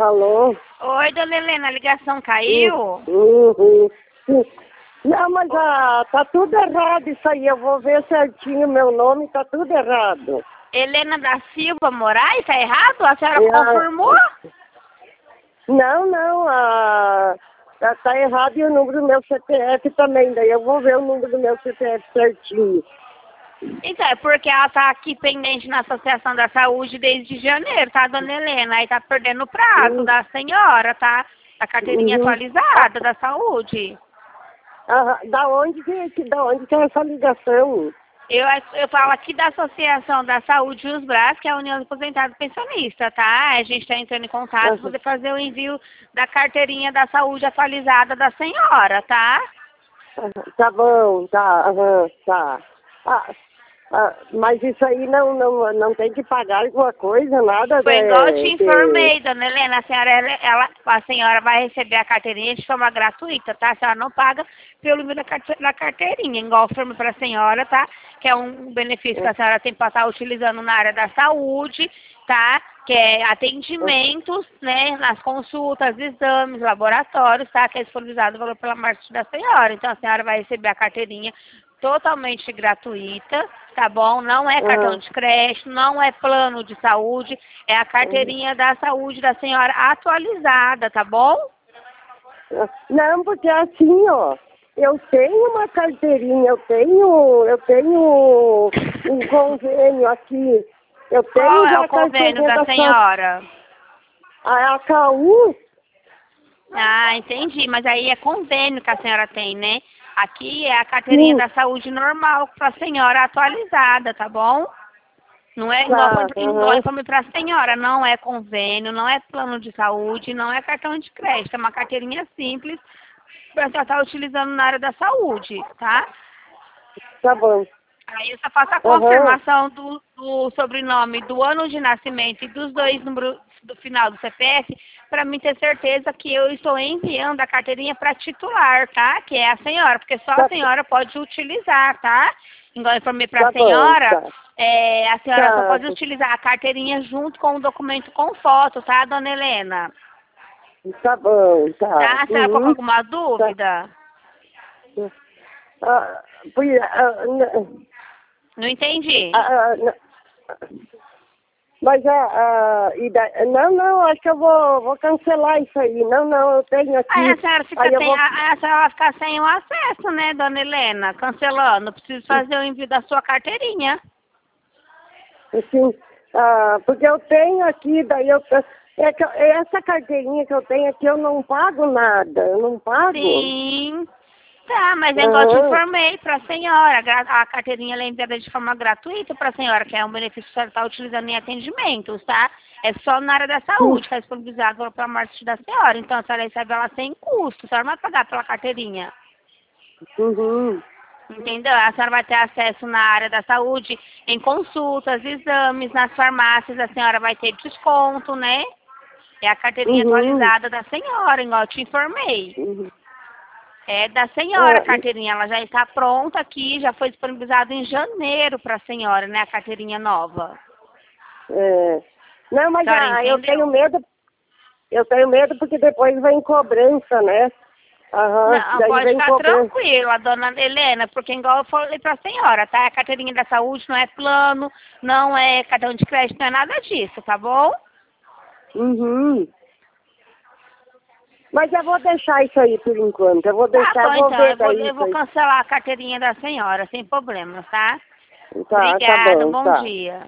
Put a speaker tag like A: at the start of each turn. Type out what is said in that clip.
A: Alô?
B: Oi, dona Helena, a ligação caiu?
A: Não, mas tá tudo errado isso aí. Eu vou ver certinho meu nome, tá tudo errado.
B: Helena da Silva Moraes, tá errado? A senhora confirmou?
A: Não, tá errado e o número do meu CPF também. Daí eu vou ver o número do meu CPF certinho.
B: Então, é porque ela tá aqui pendente na Associação da Saúde desde janeiro, tá, dona Helena? Aí tá perdendo o prazo da senhora, tá? A carteirinha atualizada da saúde.
A: Da onde que é essa ligação?
B: Eu falo aqui da Associação da Saúde Os Braços, que é a União dos Aposentados Pensionistas, tá? A gente está entrando em contato para poder fazer o envio da carteirinha da saúde atualizada da senhora, tá?
A: Tá bom, tá. Mas isso aí não tem que pagar alguma coisa, nada.
B: Foi igual eu te informei, dona Helena, a senhora vai receber a carteirinha de forma gratuita, tá? A senhora não paga pelo envio da carteirinha, igual eu informei para a senhora, tá? Que é um benefício que a senhora tem para estar utilizando na área da saúde, tá? Que é atendimentos, né? Nas consultas, exames, laboratórios, tá? Que é disponibilizado o valor pela parte da senhora. Então a senhora vai receber a carteirinha totalmente gratuita, tá bom? Não é cartão de crédito, não é plano de saúde, é a carteirinha da saúde da senhora atualizada, tá bom?
A: Não, porque assim, ó, eu tenho uma carteirinha, eu tenho um convênio aqui. Eu tenho
B: Qual é
A: já
B: o convênio da senhora?
A: A KU?
B: Ah, entendi, mas aí é convênio que a senhora tem, né? Aqui é a carteirinha da saúde normal para a senhora atualizada, tá bom? Não é igual informe para a senhora, não é convênio, não é plano de saúde, não é cartão de crédito, é uma carteirinha simples para a senhora estar utilizando na área da saúde, tá?
A: Tá bom.
B: Aí eu só faço a confirmação do sobrenome, do ano de nascimento e dos dois números do final do CPF, para mim ter certeza que eu estou enviando a carteirinha para titular, tá? Que é a senhora, porque só a senhora pode utilizar, tá? Igual eu informei para a senhora, a senhora só pode utilizar a carteirinha junto com o documento com foto, tá, dona Helena?
A: Tá bom, tá.
B: Tá? A senhora ficou com alguma dúvida? Não entendi.
A: Mas não, acho que eu vou cancelar isso aí. Não, eu tenho aqui.
B: Aí a senhora vai ficar sem o acesso, né, dona Helena? Cancelando. Preciso fazer o envio da sua carteirinha.
A: Sim, porque eu tenho aqui, essa carteirinha que eu tenho aqui, eu não pago nada, eu não pago.
B: Sim. Tá, mas é igual eu te informei para a senhora. A carteirinha é enviada de forma gratuita para a senhora, que é um benefício que a senhora está utilizando em atendimentos, tá? É só na área da saúde, está disponibilizado para a morte da senhora. Então a senhora recebe ela sem custo, a senhora não vai pagar pela carteirinha. Entendeu? A senhora vai ter acesso na área da saúde, em consultas, exames, nas farmácias, a senhora vai ter desconto, né? É a carteirinha atualizada da senhora, igual eu te informei. É da senhora a carteirinha, ela já está pronta aqui, já foi disponibilizada em janeiro para a senhora, né, a carteirinha nova.
A: Não, mas eu tenho medo porque depois vem cobrança, né?
B: Não, pode ficar tranquila, dona Helena, porque igual eu falei para a senhora, tá? A carteirinha da saúde não é plano, não é cartão de crédito, não é nada disso, tá bom?
A: Mas eu vou deixar isso aí por enquanto. Eu vou deixar,
B: tá bom, então, eu vou
A: aí.
B: cancelar a carteirinha da senhora, sem problemas, tá?
A: Tá,
B: Obrigada,
A: tá bom,
B: bom dia.